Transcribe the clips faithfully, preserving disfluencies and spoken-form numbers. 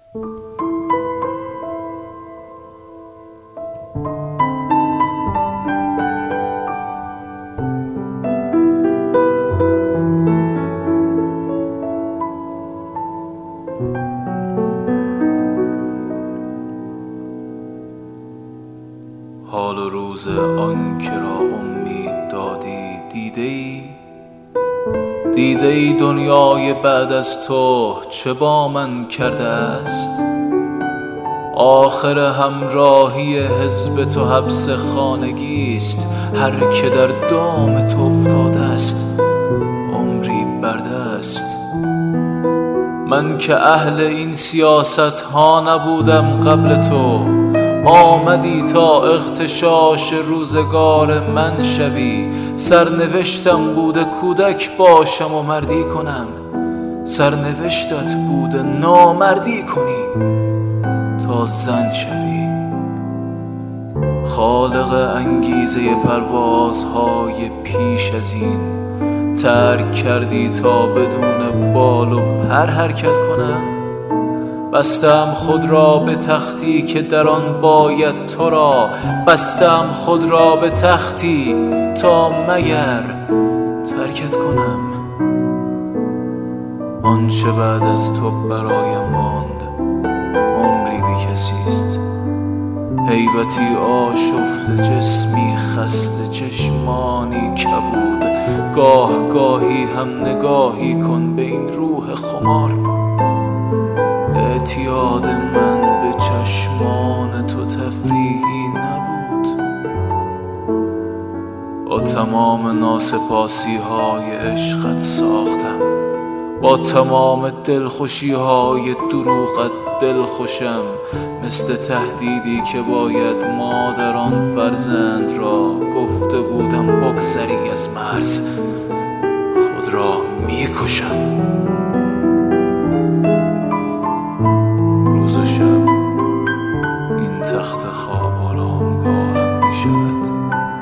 حال و روز آن که را امید دادی دیده ای؟ دیده ای دنیای بعد از تو چه با من کرده است؟ آخر همراهی حزب تو حبس خانگی است. هر که در دام تو افتاده است عمری برده است. من که اهل این سیاست ها نبودم قبل تو، آمدی تا اغتشاش روزگار من شوی. سرنوشتم بوده کودک باشم و مردی کنم، سرنوشتت بوده نامردی کنی تا زن شوی. خالق انگیزه پروازهای پیش از این ترک کردی تا بدون بال و پر حرکت کنم. بستم خود را به تختی که در آن باید تو را، بستم خود را به تختی تا مگر ترکت کنم. آنچه بعد از تو برایم ماند عمری بی کسی است. هیبتی آشفته، جسمی خسته، چشمانی کبود. گاه گاهی هم نگاهی کن به این روح خمار. اعتیاد من به چشمان تو تفریحی نبود. با تمام ناسپاسی های عشقت ساختم، با تمام دلخوشی های دروغت دلخوشم. مثل تهدیدی که باید مادران فرزند را گفته بودم بگذری از مرز، خود را میکشم. روز و شب این تخت خواب آرامگاهم می شود.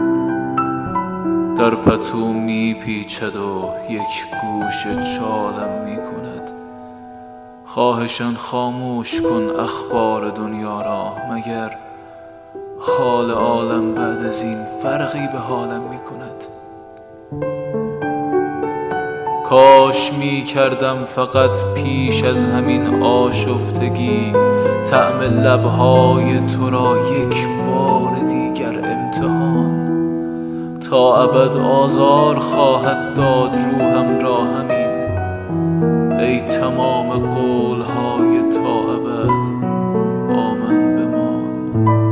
در پتو می پیچد و یک گوش چالم می کند. خواهشاً خاموش کن اخبار دنیا را، مگر حال عالم بعد از این فرقی به حالم می کند؟ کاش می کردم فقط پیش از همین آشفتگی طعم لبهای تو را یک بار دیگر امتحان. تا ابد آزار خواهد داد روحم را همین، ای تمام قولهای تا ابد با من بمان.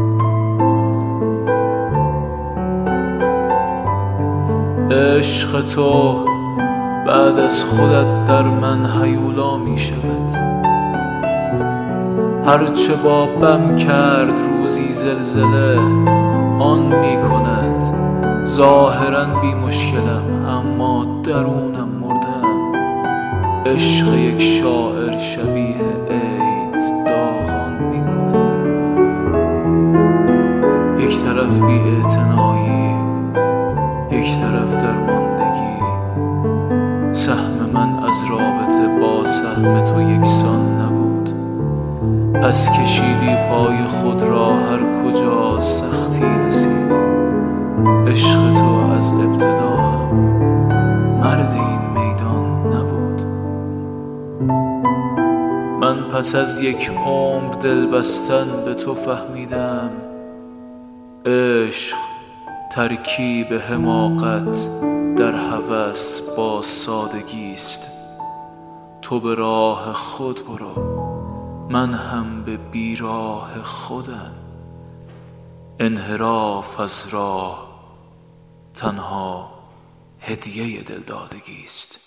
عشق تو بعد از خودت در من هیولا می شود. هرچه با بم کرد روزی زلزله آن می کند. ظاهراً بی مشکلم اما درونم مردم. عشق یک شاعر شبیه ایدز داغان می کند. یک طرف بی اعتنایی، یک طرف درماندگی. سهم من از رابطه با سهم تو یکسان نبود. پس کشیدی پای خود را هر کجا سختی رسید. عشق تو از ابتدا هم مرد این میدان نبود. من پس از یک عمر دل بستن به تو فهمیدم عشق ترکیب حماقت در هوس با سادگی است. تو به راه خود برو، من هم به بیراه خودم. انحراف از راه تنها هدیه دلدادگی است.